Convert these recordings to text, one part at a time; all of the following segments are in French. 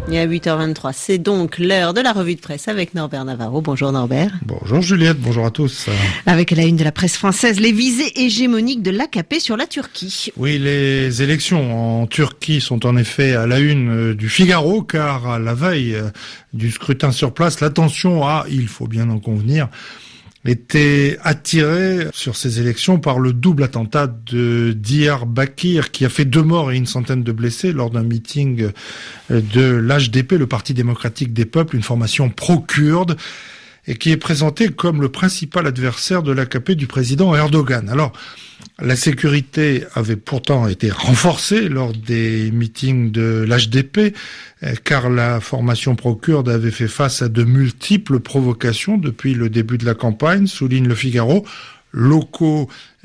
Et à 8h23, c'est donc l'heure de la revue de presse avec Norbert Navarro. Bonjour Norbert. Bonjour Juliette, bonjour à tous. Avec à la une de la presse française, les visées hégémoniques de l'AKP sur la Turquie. Oui, les élections en Turquie sont en effet à la une du Figaro, car à la veille du scrutin sur place, l'attention a, il faut bien en convenir, était attirée sur ces élections par le double attentat de Diyarbakir qui a fait 2 morts et une centaine de blessés lors d'un meeting de l'HDP, le Parti démocratique des peuples, une formation pro-kurde, et qui est présenté comme le principal adversaire de l'AKP du président Erdogan. Alors, la sécurité avait pourtant été renforcée lors des meetings de l'HDP, car la formation pro-kurde avait fait face à de multiples provocations depuis le début de la campagne, souligne le Figaro. Locaux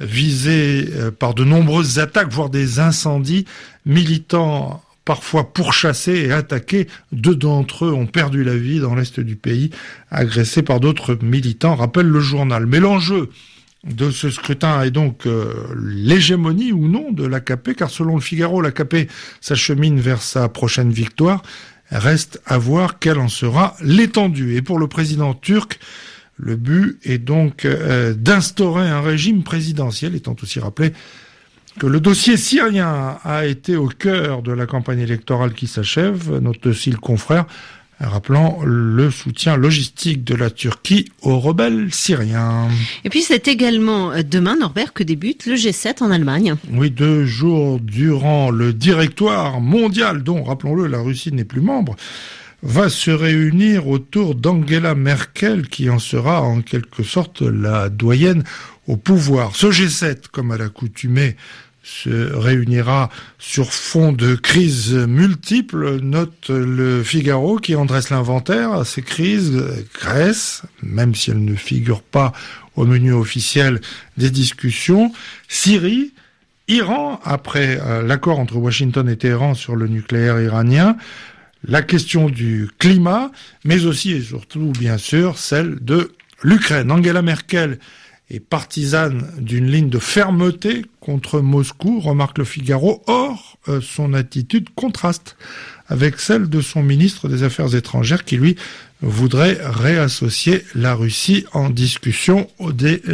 visés par de nombreuses attaques, voire des incendies, militants parfois pourchassés et attaqués. 2 d'entre eux ont perdu la vie dans l'est du pays, agressés par d'autres militants, rappelle le journal. Mais l'enjeu de ce scrutin est donc l'hégémonie ou non de l'AKP, car selon le Figaro, l'AKP s'achemine vers sa prochaine victoire. Reste à voir quelle en sera l'étendue. Et pour le président turc, le but est donc d'instaurer un régime présidentiel, étant aussi rappelé que le dossier syrien a été au cœur de la campagne électorale qui s'achève, note aussi le confrère, rappelant le soutien logistique de la Turquie aux rebelles syriens. Et puis c'est également demain, Norbert, que débute le G7 en Allemagne. Oui, 2 jours durant le directoire mondial, dont, rappelons-le, la Russie n'est plus membre, va se réunir autour d'Angela Merkel, qui en sera en quelque sorte la doyenne au pouvoir. Ce G7, comme à l'accoutumée, se réunira sur fond de crises multiples, note le Figaro qui en dresse l'inventaire. Ces crises, Grèce, même si elles ne figurent pas au menu officiel des discussions, Syrie, Iran, après l'accord entre Washington et Téhéran sur le nucléaire iranien, la question du climat, mais aussi et surtout, bien sûr, celle de l'Ukraine. Angela Merkel est partisane d'une ligne de fermeté contre Moscou, remarque le Figaro. Or, son attitude contraste avec celle de son ministre des Affaires étrangères qui, lui, voudrait réassocier la Russie en discussion au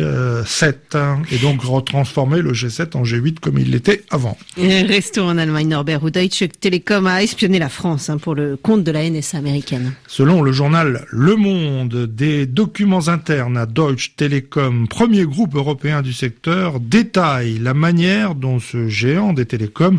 D7 et donc retransformer le G7 en G8 comme il l'était avant. Et restons en Allemagne, Norbert, où Deutsche Telekom a espionné la France pour le compte de la NSA américaine. Selon le journal Le Monde, des documents internes à Deutsche Telekom, premier groupe européen du secteur, détaillent la manière dont ce géant des télécoms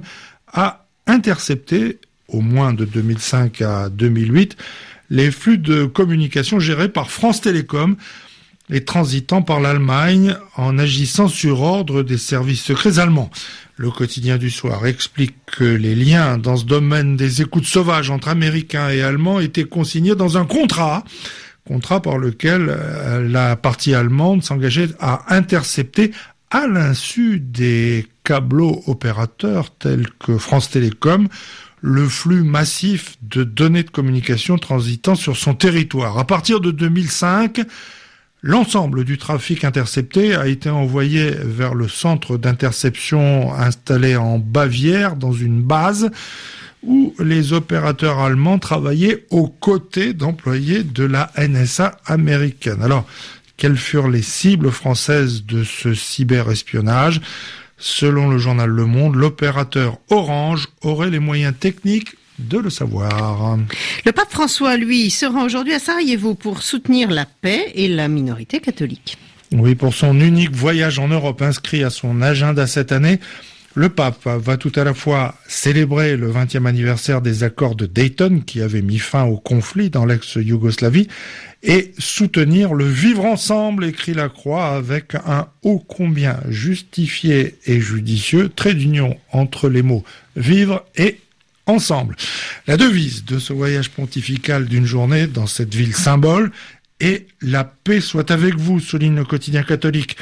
a intercepté, au moins de 2005 à 2008, les flux de communication gérés par France Télécom, les transitant par l'Allemagne en agissant sur ordre des services secrets allemands. Le quotidien du soir explique que les liens dans ce domaine des écoutes sauvages entre Américains et Allemands étaient consignés dans un contrat par lequel la partie allemande s'engageait à intercepter à l'insu des câbleaux opérateurs tels que France Télécom, le flux massif de données de communication transitant sur son territoire. À partir de 2005, l'ensemble du trafic intercepté a été envoyé vers le centre d'interception installé en Bavière, dans une base où les opérateurs allemands travaillaient aux côtés d'employés de la NSA américaine. Alors, quelles furent les cibles françaises de ce cyberespionnage ? Selon le journal Le Monde, l'opérateur Orange aurait les moyens techniques de le savoir. Le pape François, lui, se rend aujourd'hui à Sarajevo pour soutenir la paix et la minorité catholique. Oui, pour son unique voyage en Europe inscrit à son agenda cette année, le pape va tout à la fois célébrer le 20e anniversaire des accords de Dayton qui avaient mis fin au conflit dans l'ex-Yougoslavie et soutenir le vivre ensemble, écrit la Croix, avec un ô combien justifié et judicieux trait d'union entre les mots vivre et ensemble. La devise de ce voyage pontifical d'une journée dans cette ville symbole est « La paix soit avec vous », souligne le quotidien catholique.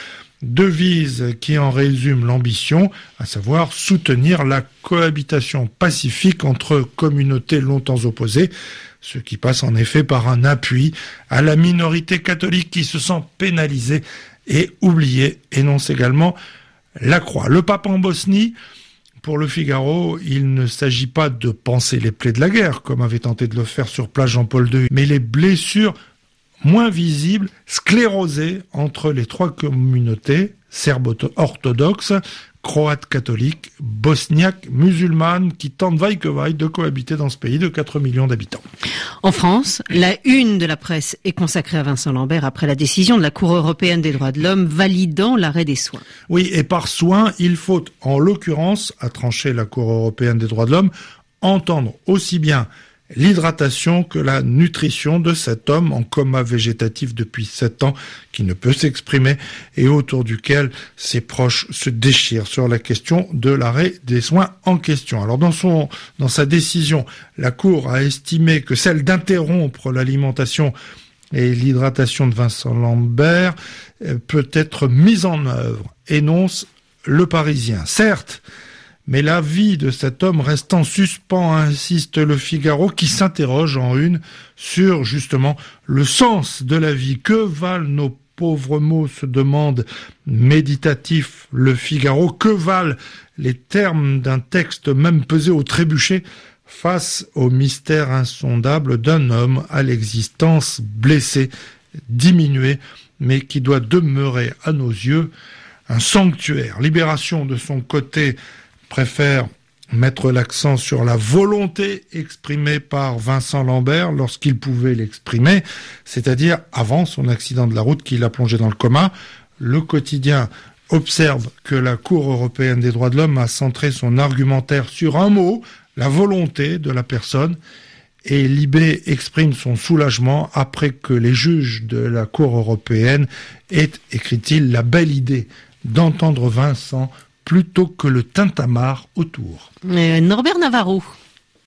Devise qui en résume l'ambition, à savoir soutenir la cohabitation pacifique entre communautés longtemps opposées, ce qui passe en effet par un appui à la minorité catholique qui se sent pénalisée et oubliée, énonce également la Croix. Le pape en Bosnie, Pour le Figaro, il ne s'agit pas de panser les plaies de la guerre, comme avait tenté de le faire sur place Jean-Paul II, mais les blessures moins visibles, sclérosées entre les trois communautés, serbes orthodoxes, croates catholiques, bosniaques, musulmanes, qui tentent vaille que vaille de cohabiter dans ce pays de 4 millions d'habitants. En France, la une de la presse est consacrée à Vincent Lambert après la décision de la Cour européenne des droits de l'homme validant l'arrêt des soins. Oui, et par soins, il faut, en l'occurrence, a tranché la Cour européenne des droits de l'homme, entendre aussi bien l'hydratation que la nutrition de cet homme en coma végétatif depuis 7 ans, qui ne peut s'exprimer et autour duquel ses proches se déchirent sur la question de l'arrêt des soins en question. Alors dans sa décision, la Cour a estimé que celle d'interrompre l'alimentation et l'hydratation de Vincent Lambert peut être mise en œuvre, énonce Le Parisien. Certes, mais la vie de cet homme reste en suspens, insiste Le Figaro, qui s'interroge en une sur justement le sens de la vie. Que valent nos pauvres mots, se demande méditatif Le Figaro. Que valent les termes d'un texte même pesé au trébuchet face au mystère insondable d'un homme à l'existence blessée, diminuée, mais qui doit demeurer à nos yeux un sanctuaire. Libération, de son côté, préfère mettre l'accent sur la volonté exprimée par Vincent Lambert lorsqu'il pouvait l'exprimer, c'est-à-dire avant son accident de la route qui l'a plongé dans le coma. Le Quotidien observe que la Cour européenne des droits de l'homme a centré son argumentaire sur un mot, la volonté de la personne, et Libé exprime son soulagement après que les juges de la Cour européenne aient, écrit-il, la belle idée d'entendre Vincent plutôt que le tintamarre autour. Norbert Navarro.